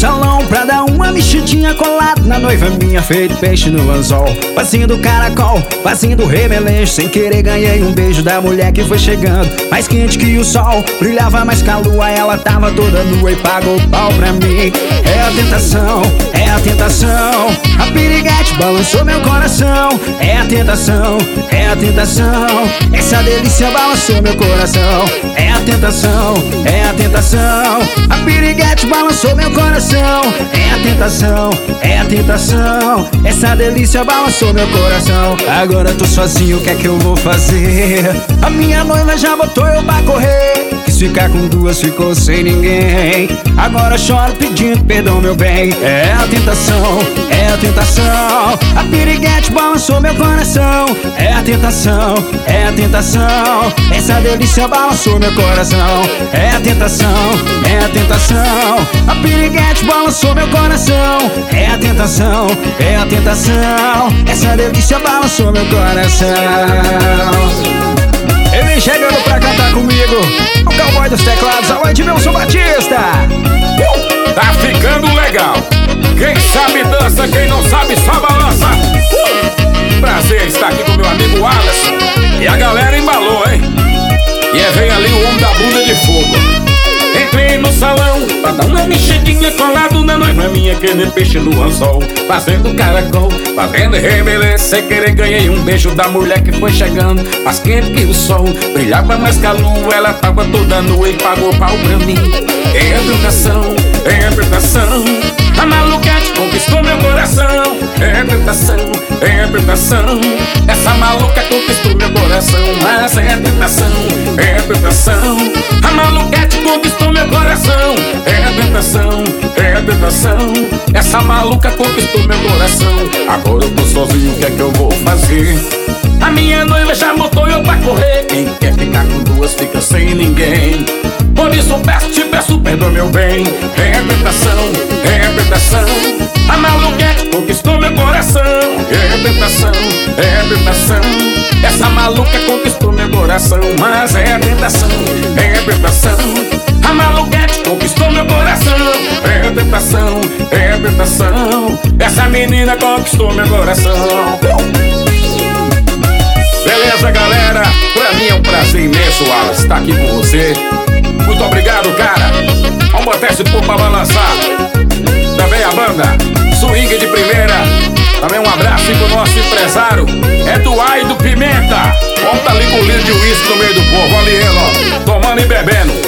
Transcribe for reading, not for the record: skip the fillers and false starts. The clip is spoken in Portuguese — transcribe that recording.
salão pra dar uma mexidinha, colado na noiva minha, feito peixe no anzol. Fazendo caracol, fazendo remeleixo, sem querer ganhei um beijo da mulher que foi chegando. Mais quente que o sol, brilhava mais que a lua. Ela tava toda nua e pagou pau pra mim. É a tentação, é a tentação. A piriguete balançou meu coração. É a tentação, é a tentação. Essa delícia balançou meu coração. É a tentação, é a tentação. A piriguete balançou meu coração. É a tentação, é a tentação. Essa delícia balançou meu coração. Agora tô sozinho, o que é que eu vou fazer? A minha noiva já botou eu pra correr. Quis ficar com duas, ficou sem ninguém. Agora choro pedindo perdão, meu bem. É a tentação, é a tentação. A piriguete balançou meu coração. É a tentação, é a tentação. Essa delícia balançou meu coração. É a tentação, é a tentação. A piriguete balançou meu coração. É a tentação, é a tentação. Essa delícia balançou meu coração. Ele vem chegando pra cantar comigo, o cowboy dos teclados, a Edmilson Batista. Tá ficando legal. Quem sabe dança, quem não sabe só balança. Prazer estar aqui com meu amigo Alisson. E a galera embalou, hein? E vem ali o homem da bunda de fogo. Entrei no salão pra dar uma mexidinha, colado na noiva minha, que nem peixe no anzol. Fazendo caracol, fazendo rebeleza, sem querer ganhei um beijo da mulher que foi chegando. Mais quente que o sol, brilhava mais que a lua. Ela tava toda nua e pagou pau pra mim. É a tentação, é a tentação. A maluquete conquistou meu coração. É a tentação, é a tentação. Essa maluca conquistou meu coração. Mas é a tentação, é a tentação. A maluquete conquistou meu coração. É a tentação, é a tentação. Essa maluca conquistou meu coração. Agora eu tô sozinho, o que é que eu vou fazer? A minha noiva já botou eu pra correr. Quem quer ficar com duas fica sem ninguém. Por isso te peço perdão, meu bem. É a tentação, é a tentação. A maluquete conquistou meu coração. É a tentação, é a tentação. Essa maluca conquistou meu coração. Mas é a tentação, é a tentação. A maluquete conquistou meu coração. É a tentação, é a tentação. Essa menina conquistou meu coração. Beleza, galera? Pra mim é um prazer imenso, Alex, estar aqui com você. Muito obrigado, cara. Vamos botar esse povo pra balançar. Também a banda Swing de Primeira. Também um abraço pro nosso empresário Eduardo Pimenta. Vamos tá ali com o litro de uísque no meio do povo. Ali ele, ó, tomando e bebendo.